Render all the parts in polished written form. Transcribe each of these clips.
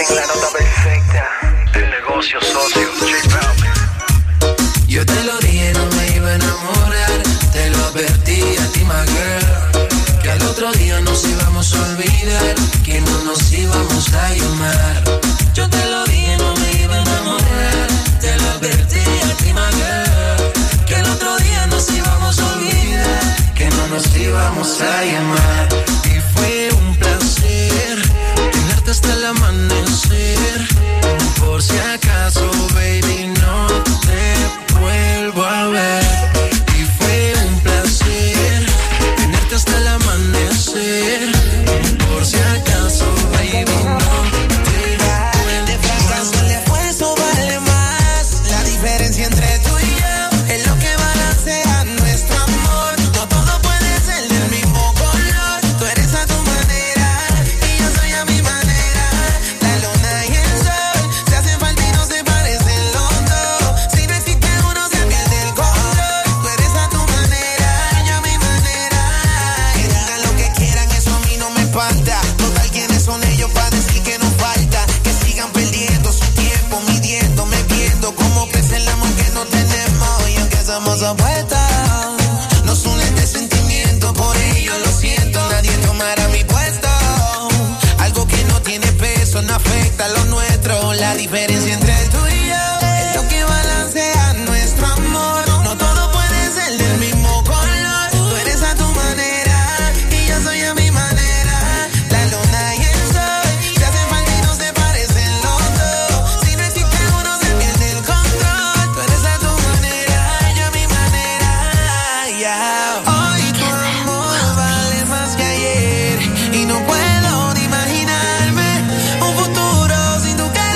Marketing, la nota perfecta. El negocio socio, J Balvin. Yo te lo dije, no me iba a enamorar. Te lo advertí a ti, my girl, que al otro día nos íbamos a olvidar, que no nos íbamos a llamar. Yo te lo dije, no me iba a enamorar. Te lo advertí a ti, my girl, que al otro día nos íbamos a olvidar, que no nos íbamos a llamar. Y fue un placer tenerte hasta el amanecer. Por si acaso, baby, no te vuelvo a ver. Y fue un placer tenerte hasta el amanecer. Por si acaso, baby, no te vuelvo a ver. De fracaso el esfuerzo vale más. La diferencia entre tú y yo es lo que balancea nuestro amor. No todo puede ser del mismo color. Tú eres a tu manera y yo soy a mi manera. La luna y el sol se hacen falta y no se parecen los dos. Si no existe uno se pierde el control. Tú eres a tu manera, yo a mi manera. Que digan lo que quieran, eso a mí no me espanta. Total, ¿quiénes son ellos para decir que nos falta? Que sigan perdiendo su tiempo, midiéndome, viendo cómo crece el amor que no tenemos. Y aunque somos opuestos, nos une este sentimiento. Por ello lo siento, nadie tomará mi puesto. Algo que no tiene peso, no afecta a lo nuestro. La diferencia entre tú y yo es lo que balancea nuestro amor. No todo puede ser del mismo color. Tú eres a tu manera y yo soy a mi manera. La luna y el sol se hacen falta y no se parecen los dos. Si no existe uno se pierde el control. Tú eres a tu manera, yo a mi manera. Yeah. Hoy tu amor vale más que ayer y no puedo ni imaginarme un futuro sin tu querer.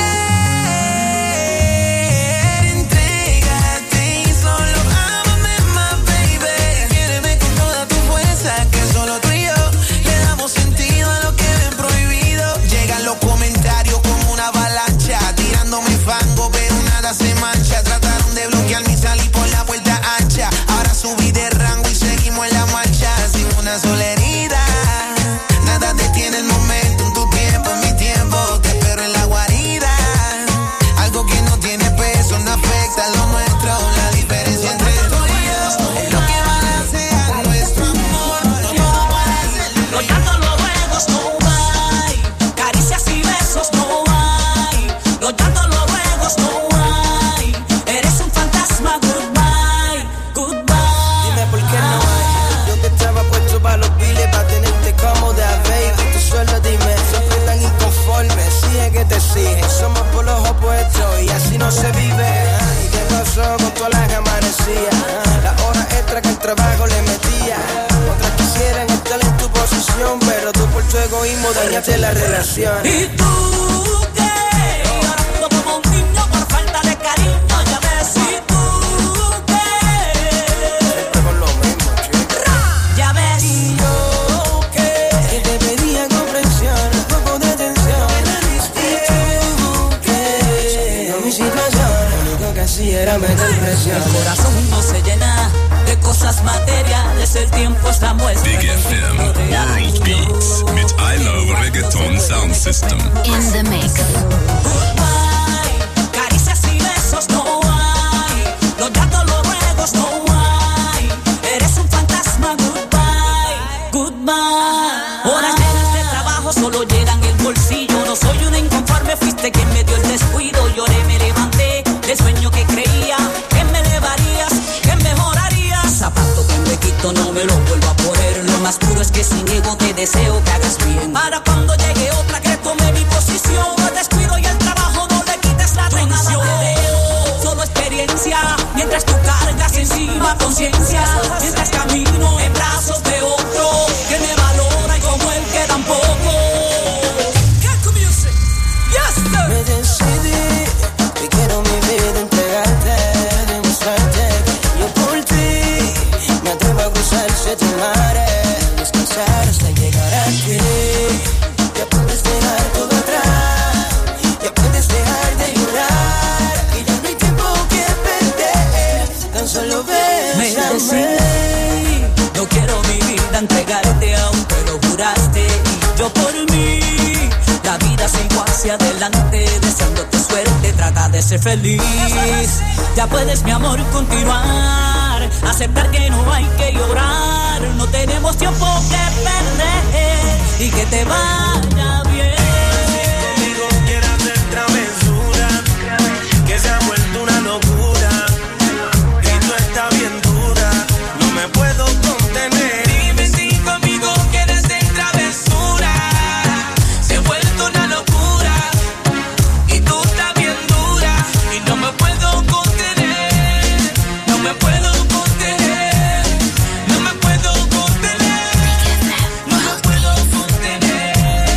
Entrégate y solo ámame más, baby. Quiéreme con toda tu fuerza, que solo tú y yo le damos sentido a lo que ven prohibido. Llegan los comentarios como una avalancha, tirándome fango, pero nada se mancha. Trataron de bloquear mi salí por la puerta ancha. Ahora subí de rango y seguimos en la marcha. Sin una sola herida, nada detiene el momento. En tu tiempo, en mi tiempo, te espero en la guarida. Algo que no tiene peso, no afecta a lo nuestro. La diferencia entre tú y yo es lo que balancea nuestro amor. No todo puede ser Los llantos, los ruegos no hay, caricias y besos no hay. Los llantos, los ruegos no hay. Eres un fantasma, goodbye, goodbye. Dime por qué no hay. Yo que estaba puesto para los biles, para tenerte cómoda, baby. Tú solo dime, siempre tan inconforme. Sigue que te sigue, somos por los opuestos y así no se vive. ¿Y qué pasó con todas las amanecidas? La hora extra que el trabajo le metía. Otras quisieran estar en tu posición, pero tú por tu egoísmo dañaste la relación. ¿Y tú qué? Llorando como un niño por falta de cariño, ya ves. ¿Y tú qué? Siempre con lo mismo, chico. Ya ves. Y yo que te pedía comprensión, un poco de atención. Y tú que no mi situación, lo único que hacía era meter presión. El corazón no se llena de cosas materiales, el tiempo es la muestra. Big FM World Beats mit I Love Reggaeton Sound System. In the mix. Goodbye, caricias y besos no hay. Los llantos, los ruegos no hay. Eres un fantasma, goodbye, goodbye. Horas llenas de trabajo solo llenan el bolsillo. No soy una inconforme, fuiste quien me dio el descuido. Lloré, me levanté del sueño que creía que me elevarías, que mejorarías. Zapato que me quito no me lo vuelvo a poner. Lo más puro es que sin ego te deseo que hagas bien. Para cuando llegue otra que tome mi posición, el descuido y el trabajo no le quites la atención. Solo experiencia, mientras tú cargas encima conciencia. Mientras camino en brazos de otro que me valora y como él que tampoco. Me decidí y quiero mi vida entregarte, demostrarte que yo por ti me atrevo a cruzar siete mares, descansar hasta llegar a ti. Ya puedes dejar todo atrás, ya puedes dejar de llorar, que ya no hay tiempo que perder, tan solo bésame. Me decidí, no quiero mi vida entregarte aunque lo juraste. Y yo por mí, la vida sigo hacia adelante. adelante, deseándote suerte, trata de ser feliz. Ya puedes, mi amor, continuar, aceptar que no hay que llorar, no tenemos tiempo que perder y que te vaya bien. Conmigo quieres hacer travesura, que se ha vuelto una locura, y tú estás bien dura, no me puedo contener. Dime si conmigo quieres hacer travesura, se ha vuelto una locura, y tú estás bien dura, y no me puedo contener, no me puedo contener, no me puedo contener, no me puedo contener.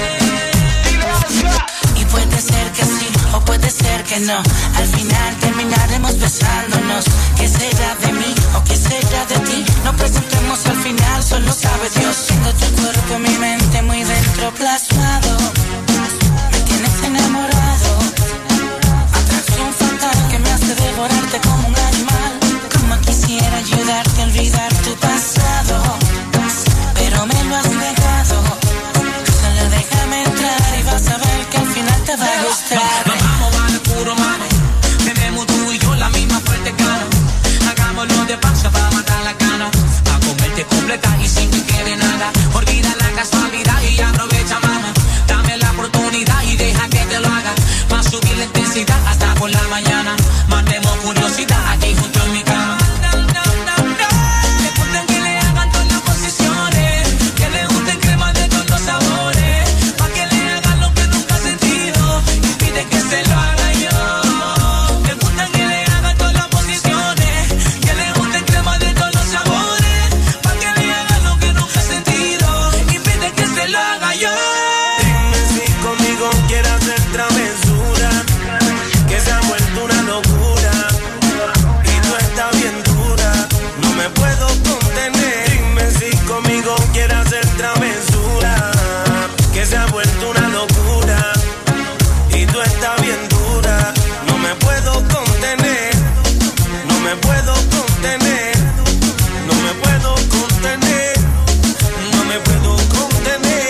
Y puede ser que sí, o puede ser que no, al final terminaremos besándonos. ¿Qué será de mí o qué será de ti? No presentemos al final, solo sabe Dios. Tengo tu cuerpo, mi mente muy dentro plasmado, me tienes enamorado, atracción fatal que me hace devorarte como un animal. Como quisiera ayudarte a olvidar tu pasado, pero me lo has negado. Solo déjame entrar y vas a ver que al final te va a gustar. Vamos, vale, puro mano, tenemos tú y yo la misma fuerte gana. Hagámoslo de paso para matar la gana, a comerte completa y sin que quede nada. Olvida la casualidad y aprovecha, mama. Dame la oportunidad y deja que te lo haga. Va a subir la intensidad hasta por la mañana. Mandemos curiosidad aquí junto en mi cama. Le gusten que le hagan todas las posiciones, que le gusten crema de todos los sabores, pa' que le hagan lo que nunca ha sentido y pide que se lo haga yo. Le gustan que le hagan todas las posiciones, que le gusten crema de todos los sabores, pa' que le hagan lo que nunca ha sentido y pide que se lo haga yo. Dime si conmigo quieres hacer travesura, que se ha vuelto una locura, y tú estás bien dura, no me puedo contener. Dime si conmigo quieres hacer travesura, que se ha vuelto una locura, y tú estás bien dura, no me puedo contener, no me puedo contener, no me puedo contener, no me puedo contener.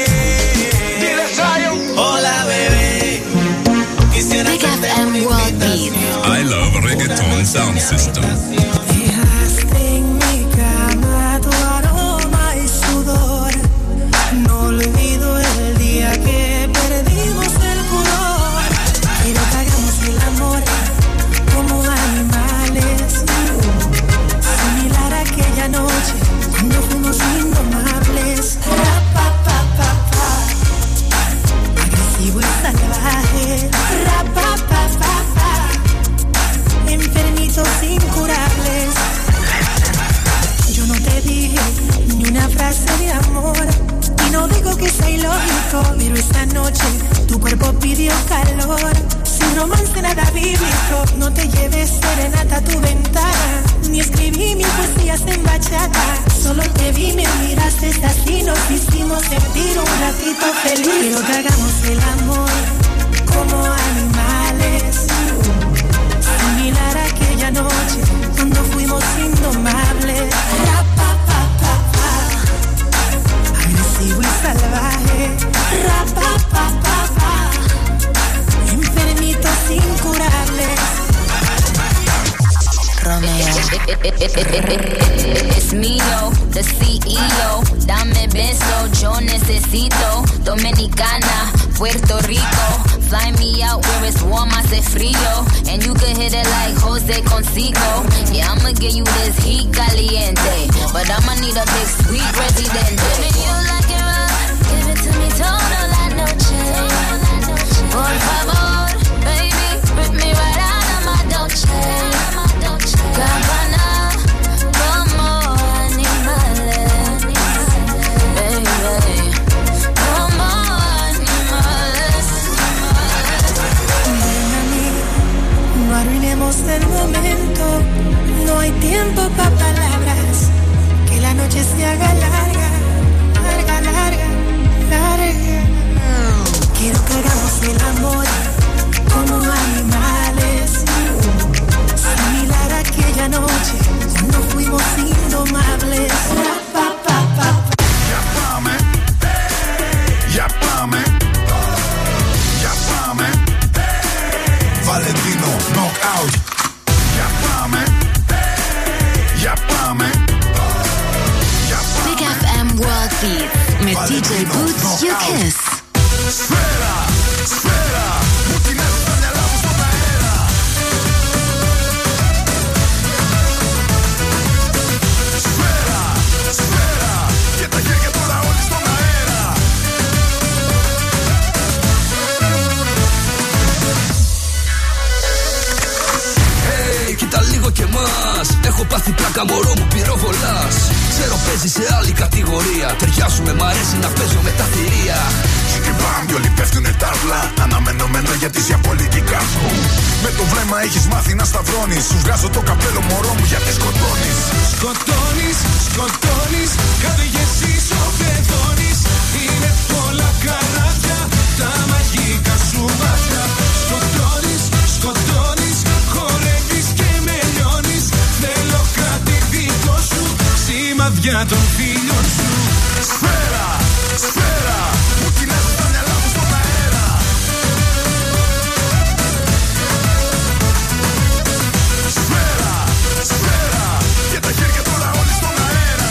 Hola bebé, quisiera Big hacerte FM una World Beats. invitación. I Love Reggaeton Sound System. Dejaste en mi cama tu aroma y sudor. No olvido el día que perdimos el pudor. Quiero que hagamos el amor como animales, similar a aquella noche cuando fuimos indomables. Ra-pa-pa-pa-pa, agresivo y salvaje. Ra-pa-pa-pa-pa, enfermitos incurables. Yo no te dije ni una frase de amor, y no digo que sea ilógico, pero esta noche tu cuerpo pidió calor. Sin romance nada bíblico, no te lleves serenata a tu ventana, ni escribí mis poesías en bachata. Solo te vi, me miraste así, nos hicimos sentir un ratito feliz. Quiero que hagamos el amor como animales, similar a aquella noche cuando fuimos indomables. Ra-pa-pa-pa-pa, agresivo y salvaje. Ra-pa-pa-pa-pa, enfermitos incurables. Romeo. Es mío, the CEO. Dame beso, yo necesito. Dominicana, Puerto Rico. Fly me out where it's warm, hace frío. And you can hit it like Jose Consigo. Yeah, I'ma give you this heat caliente, but I'ma need a big sweet residente. If you like it rough, give it to me toda la noche. Por favor, baby, rip me right out of my Dolce. Gabbana, como animales, baby, como animales. Ven a mí, no arruinemos el momento, no hay tiempo para palabras, que la noche se haga larga, larga, Kiss. Σφαίρα, σφαίρα, μου κινέζουν τα μυαλά μου στον αέρα. Σφαίρα, σφαίρα, και τα χέρια τώρα όλοι στον αέρα. Hey, κοίτα λίγο και μας. Έχω πάθει πλάκα μωρό μου πυροβολάς. Ξέρω παίζει σε άλλη κατηγορία. Ταιριάζουμε, μ' αρέσει να παίζω με τα θηρία. Σκυπάμ κι όλοι πέφτουνε τάβλα. Αναμενόμενο γιατί είσαι απολυτικά μου. Με το βλέμμα έχεις μάθει να σταυρώνεις. Σου βγάζω το καπέλο μωρό μου γιατί σκοτώνεις. Σκοτώνεις, σκοτώνεις, κάθε γεσί σοπεδώνεις. Είναι πολλά καράβια, τα μαγικά σου μάτια. Σκοτώνεις, σκοτώνεις, χορεύεις και με λιώνεις. Θέλω κάτι δικό σου, σημαδιά των φίλων σου. Σφαίρα, σφαίρα, μου κινέζουν τα μυαλά μου στον αέρα. Σφαίρα, σφαίρα, και τα χέρια τώρα όλοι στον αέρα.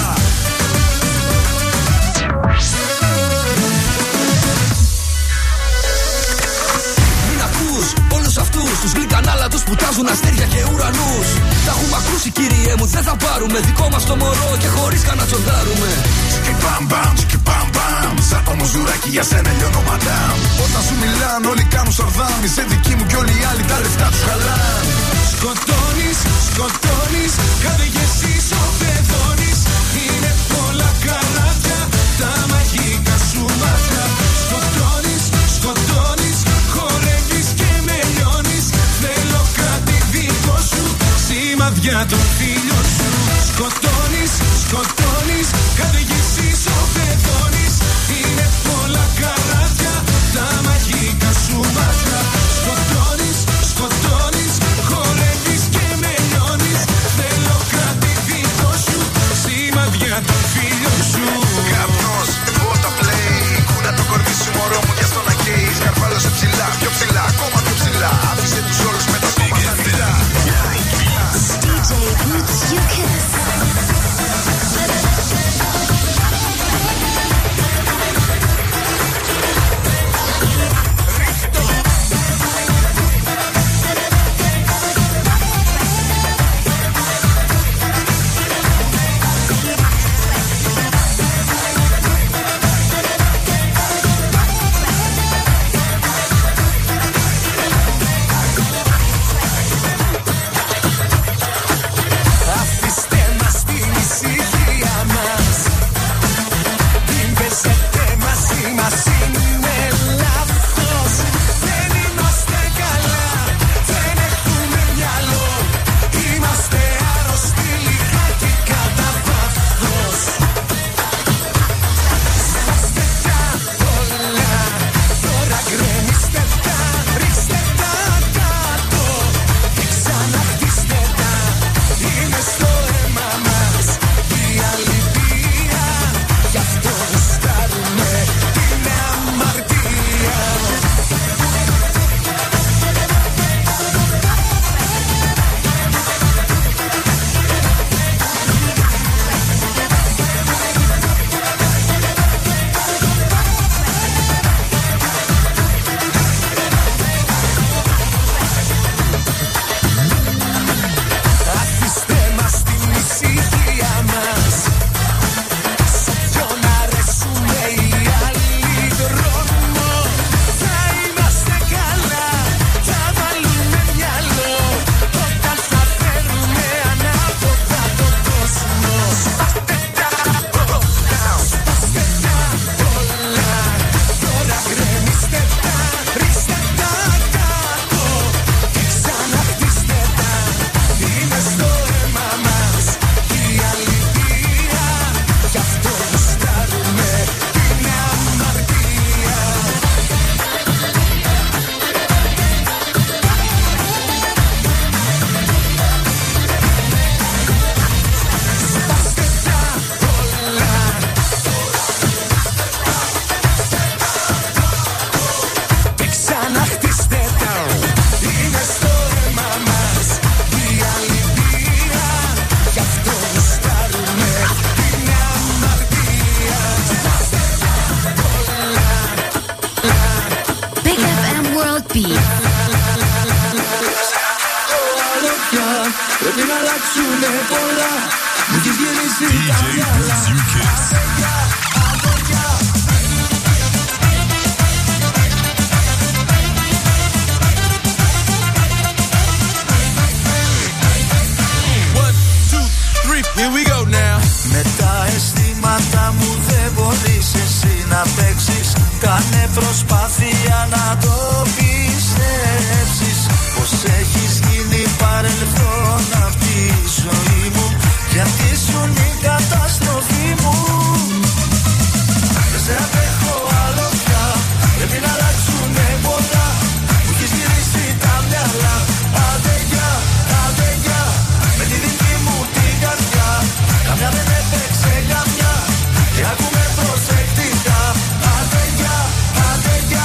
Μην ακούς όλους αυτούς τους γλυκανάλατους που τάζουν αστέρια και ουρανούς. Τα έχουμε ακούσει κύριε μου, δεν θα πάρουμε δικό μας το μωρό και χωρίς καν να τσοντάρουμε. Τσικιπαμ μπαμ, τσικιπαμ μπαμ, σαν το μουζουράκι για σένα λιώνω μαντάμ. Όταν σου μιλάνε όλοι κάνουν σαρδάμ, είσαι δική μου κι όλοι οι άλλοι τα λεφτά τους χαλάν. Σκοτώνεις, σκοτώνεις, κάθε γεσί σοπεδώνεις. Είναι πολλά καράβια, τα μαγικά σου μάτια. Σκοτώνεις, σκοτώνεις, χορεύεις και με λιώνεις. Θέλω κάτι δικό σου, σημαδιά των φίλων σου. Σκοτώνεις, σκοτώνεις, κάθε γεσί σοπεδώνεις. Είναι πολλά καράβια, τα μαγικά σου μάτια. Σκοτώνεις, σκοτώνεις, χορεύεις και με λιώνεις. Θέλω κάτι δικό σου, σημαδιά των φίλων σου. Καπνός, βότα play, κούνα το κορδί σου μωρό μου για στο να καίει. Σκαρφάλωσε ψηλά, πιο ψηλά, ακόμα πιο ψηλά. Άφησε τους όλους με τα στόματα ανοιχτά. DJ puts you kiss. πρέπει να αλλάξουνε πολλά. Μου έχεις γυρίσει τα μυαλά. Here we go now. Με τα αισθήματα μου δεν μπορείς εσύ να παίξεις. Κάνε προσπάθεια να το πιστέψεις. Πως έχεις γίνει παρελθόν απ' τη ζωή μου. Γιατί ήσουν η καταστροφή μου. Δεν σε αντέχω άλλο πια. Πρέπει να αλλάξουνε πολλά. Μου έχεις γυρίσει τα μυαλά. Άντε γεια, άντε γεια. Με τη δική μου την καρδιά. Καμιά δεν έπαιξε καμιά. Και άκουμε προσεκτικά. Άντε γεια, άντε γεια.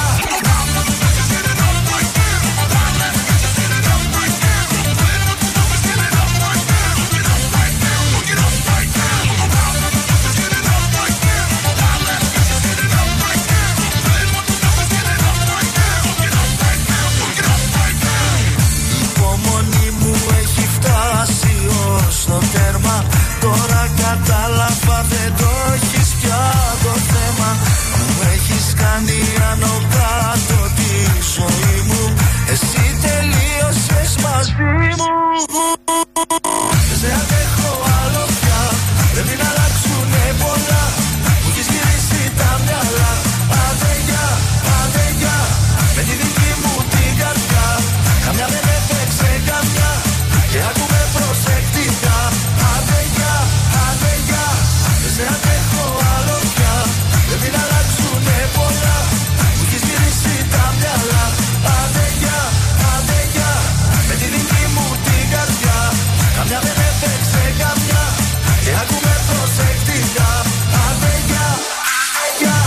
Η υπομονή μου έχει φτάσει ως το τέρμα. Τώρα κατάλαβα δεν το έχεις πια το θέμα. Μου έχεις κάνει άνω κάτω τη ζωή μου. Εσύ τελείωσες μαζί μου. Δεν σε αντέχω άλλο πια. Πρέπει να αλλάξουνε πολλά. Μου έχεις γυρίσει τα μυαλά. Άντε γεια, άντε γεια. Με τη δική μου την καρδιά. Καμιά δεν έπαιξε καμιά. Και άκουμε προσεκτικά. Άντε γεια, άντε γεια. Δεν σε αντέχω άλλο πια. Πρέπει να αλλάξουνε πολλά. Μου έχεις γυρίσει τα μυαλά. Άντε γεια, άντε γεια. Με τη δική μου την καρδιά. Καμιά δεν έπαιξε καμιά. Και άκουμε προσεκτικά. Άντε γεια, άντε γεια.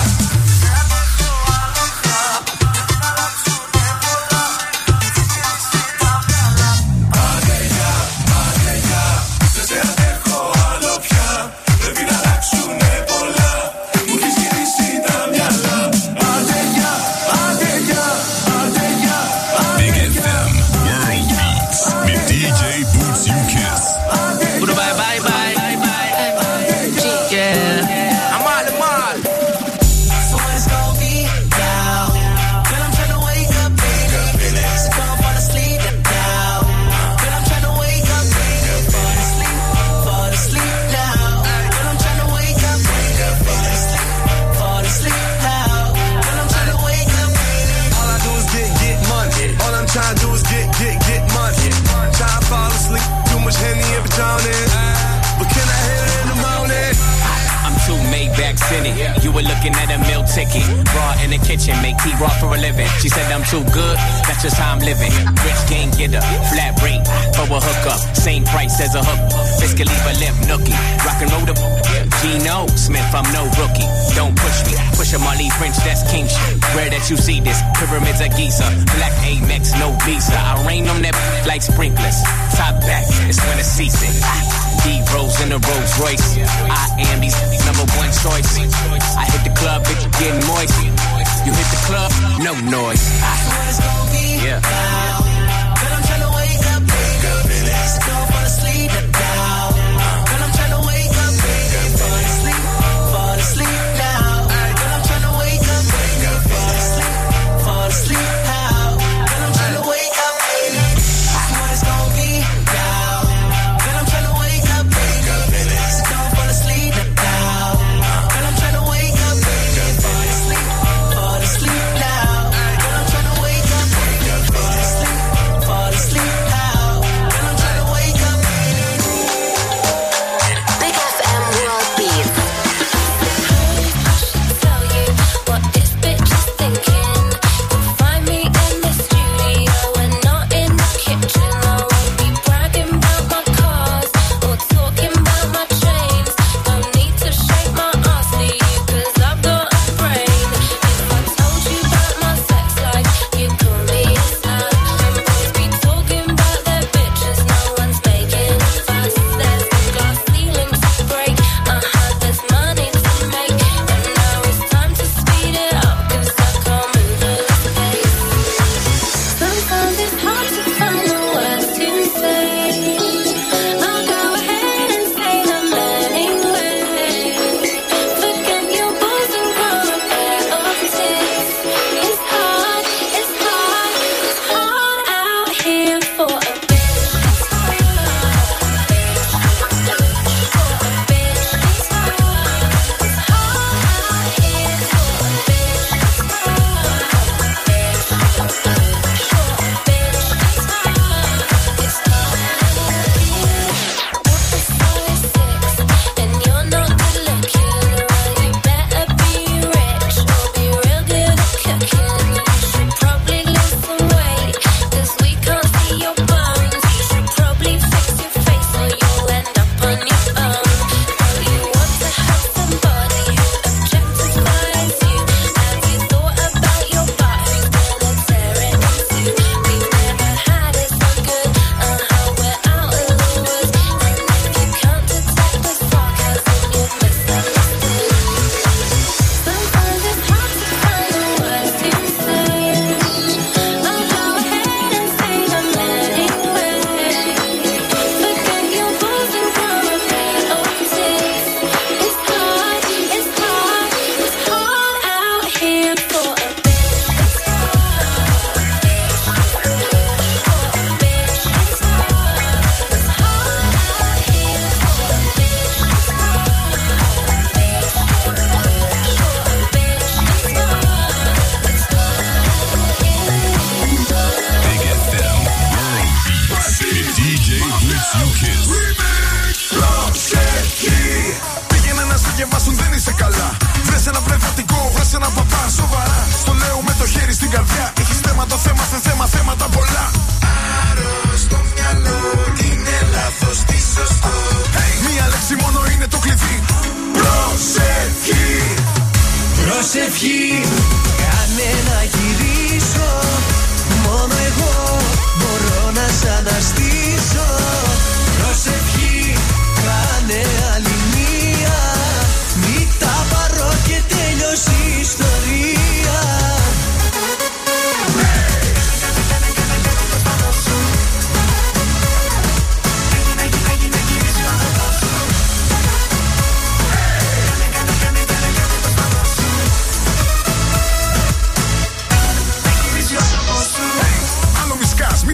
Big FM World Beats mit DJ Boots You Kiss. Bye bye bye. Yeah. I'm all the mall. So it's gonna be now. Girl, I'm tryna wake up, baby. So don't fall asleep now. Girl, I'm tryna wake up, baby. Fall asleep now. Girl, I'm tryna wake up, baby. Fall asleep now. Girl, I'm tryna wake up, baby. All I do is get money. All I'm trying to do is get money. Try to fall asleep. Too much Henny and Patron. But can I hit it in the morning? I'm too Maybach City. You were looking at a meal ticket. Raw in the kitchen, make tea raw for a living. She said I'm too good, that's just how I'm living. Rich gang getter, flat rate for a hookup. Same price as a hook. Biscuit leave a lip nookie. Rock and roll the Gino Smith, I'm no rookie. Don't push me. Push a Marley French, that's king shit. Rare that you see this. Pyramids of Giza. Black Amex, no visa. I rain on that like sprinklers. Top back, it's when it's season. D-Rose in a Rolls Royce. I am these number one choice. I hit the club, bitch, getting moist. You hit the club, no noise. Yeah. Girl, I'm tryna wake up, baby. So don't fall asleep now. Girl, I'm tryna wake up, baby. Fall asleep now. Girl, I'm tryna wake up, baby. Fall asleep now. Girl, I'm tryna wake up, baby. That's what it's gonna be now. Girl, I'm tryna wake up, baby. So don't fall asleep now. Girl, I'm tryna wake up, baby. Fall asleep now. Girl, I'm tryna wake up, baby. Fall asleep.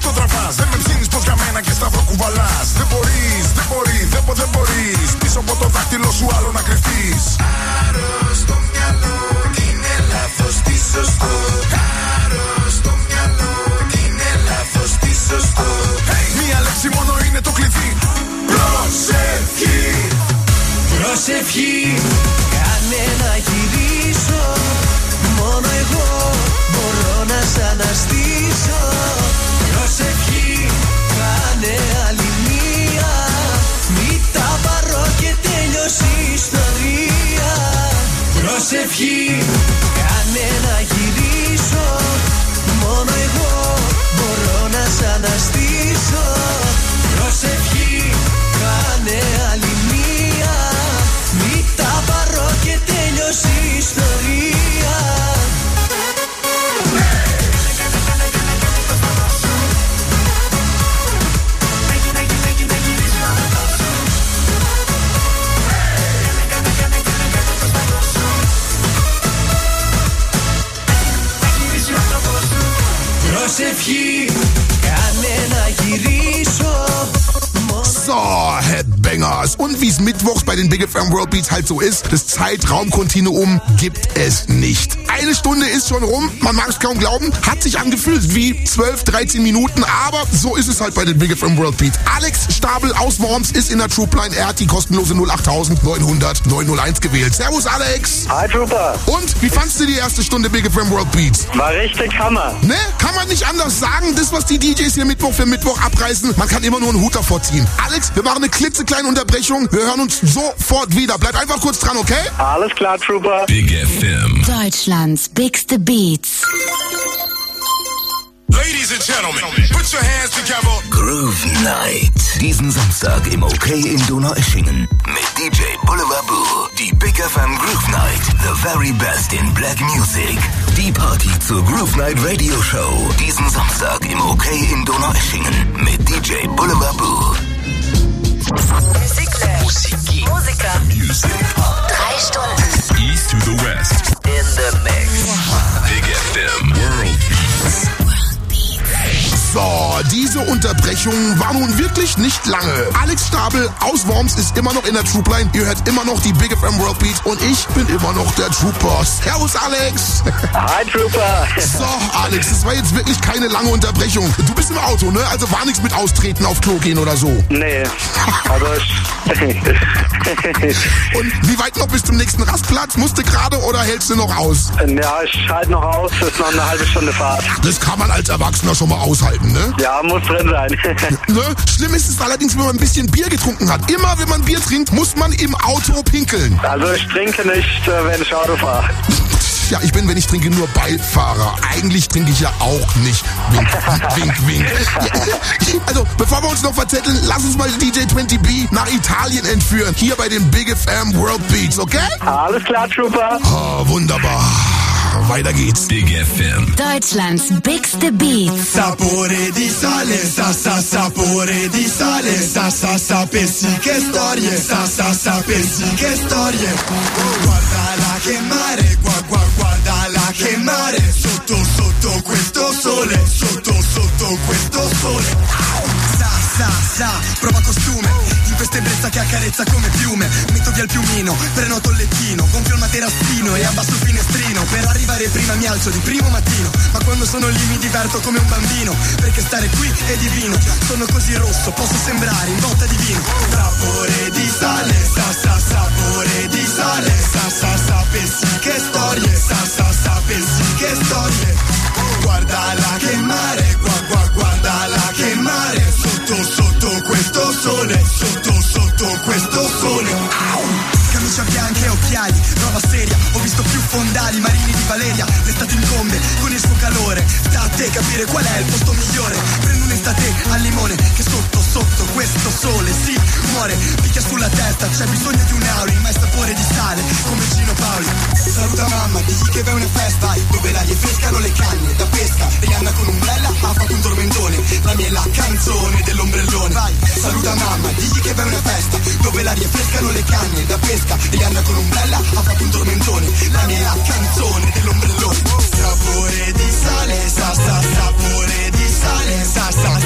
το τραβάς. Δεν με ψήνεις πως για μένα και σταυρό κουβαλάς. Δεν μπορείς πίσω από το δάχτυλο σου άλλο να κρυφτείς. Άρρωστο μυαλό κι είναι λάθος τι σωστό. Άρρωστο μυαλό κι είναι λάθος τι σωστό. Μία λέξη μόνο είναι το κλειδί. Προσευχή. Προσευχή. Κάνε να γυρίσω. Μόνο εγώ μπορώ να σ' αναστήσω. Προσευχή. Κάνε άλλη μία. Μη τα πάρω και τέλειωσε η ιστορία. Προσευχή. Κάνε να γυρίσω. Μόνο εγώ μπορώ να σ' αναστήσω. Προσευχή. Κάνε άλλη μία. Μη τα πάρω και τέλειωσε η ιστορία. Προσευχή, κάνε να γυρίσω. So, Headbangers. Und wie es mittwochs bei den Big FM World Beats halt so ist, das Zeitraumkontinuum gibt es nicht. Eine Stunde ist schon rum, man mag es kaum glauben, hat sich angefühlt wie 12, 13 Minuten, aber so ist es halt bei den Big FM World Beats. Alex Stabel aus Worms ist in der Troopline, er hat die kostenlose 08900 901 gewählt. Servus Alex. Hi Trooper. Und, wie fandst du die erste Stunde Big FM World Beats? War richtig Hammer. Ne? Kann man nicht anders sagen, das was die DJs hier Mittwoch für Mittwoch abreißen, man kann immer nur einen Hut davor ziehen. Alex, wir machen eine klitzekleine Unterbrechung. Wir hören uns sofort wieder. Bleib einfach kurz dran, okay? Alles klar, Trooper. Big FM. Deutschlands bigste Beats. Ladies and Gentlemen, put your hands together. Groove Night. Diesen Samstag im OK in Donaueschingen. Mit DJ Boulevard. Die Big FM Groove Night. The very best in black music. Die Party zur Groove Night Radio Show. Diesen Samstag im OK in Donaueschingen. Mit DJ Boulevard. Musiker. Music. 3 Stunden. East to the west. In the mix. Big FM World Beats. So, diese Unterbrechung war nun wirklich nicht lange. Alex Stabel aus Worms ist immer noch in der Troopline. Ihr hört immer noch die Big FM World Beats und ich bin immer noch der Trooper. Servus Alex. Hi Trooper. So Alex, das war jetzt wirklich keine lange Unterbrechung. Du bist im Auto, ne? Also war nichts mit Austreten, auf Klo gehen oder so. Nee, also Und wie weit noch bis zum nächsten Rastplatz? Musst du gerade oder hältst du noch aus? Ja, ich halte noch aus. Das ist noch eine halbe Stunde Fahrt. Das kann man als Erwachsener schon mal aushalten, ne? Ja, muss drin sein. Ne? Schlimm ist es allerdings, wenn man ein bisschen Bier getrunken hat. Immer wenn man Bier trinkt, muss man im Auto pinkeln. Also ich trinke nicht, wenn ich Auto fahre. Ja, ich bin, wenn ich trinke, nur Beifahrer. Eigentlich trinke ich ja auch nicht. Wink, wink, wink. Ja, also, bevor wir uns noch verzetteln, lass uns mal DJ 20B nach Italien entführen. Hier bei den Big FM World Beats, okay? Alles klar, Trooper. Oh, wunderbar. Weiter geht's. Big FM. Deutschlands bigste Beats. Sapore di sale, sapore di sale, sapessi che storie, sapessi che storie. Guardala che mare, guardala che mare, sotto questo sole, sotto questo sole. Sa, prova costume, in questa ebbrezza che accarezza come piume. Metto via il piumino, prenoto il lettino, gonfio il materassino e abbasso il finestrino. Per arrivare prima mi alzo di primo mattino, ma quando sono lì mi diverto come un bambino, perché stare qui è divino. Sono così rosso, posso sembrare in botta di vino. Sapore di sale, sapore di sale, sapessi che storie, sapessi che storie. Guardala che mare, guardala che mare, sotto questo sole, sotto questo sole. Camicia bianca e occhiali, roba seria, ho visto più fondali, marini di Valeria. L'estate incombe con il suo calore, sta a te capire qual è il posto migliore. Prendo un'estate al limone, che sotto questo sole, sì, muore, picchia sulla testa, c'è bisogno di un Auri, ma è sapore di sale, come Gino Paoli. Saluta mamma, digli che va una festa, dove l'aria è fresca, non le canne da pesca. Rihanna con ombrella ha fatto un tormentone, la mia è la canzone dell'ombrellone. Vai, saluta mamma, digli che va una festa, dove l'aria è fresca, non le canne da pesca. Rihanna con ombrella ha fatto un tormentone, la mia è la canzone dell'ombrellone. Sapore di sale, sapore di sale,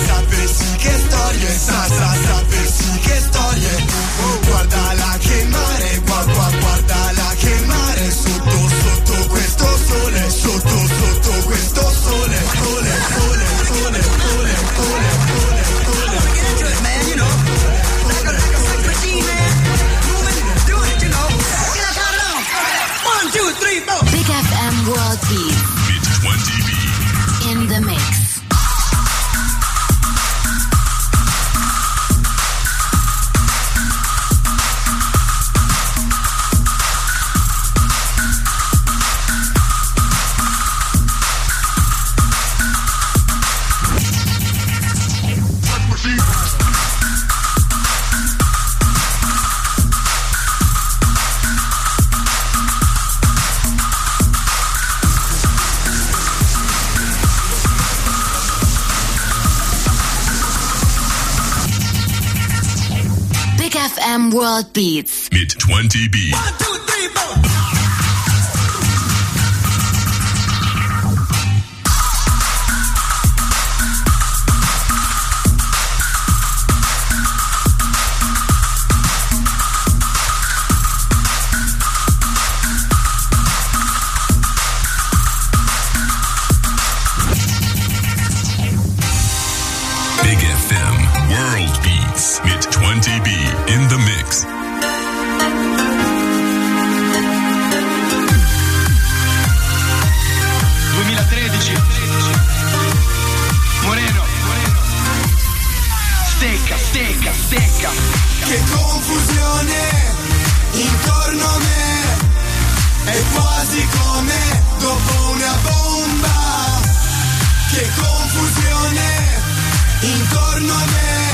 FM World Beats. Mit 20B. 1, 2, 3, 4. Big FM World Beats mit 20B in the mix. Stecca. Che confusione intorno a me, è quasi come dopo una bomba. Che confusione intorno a me.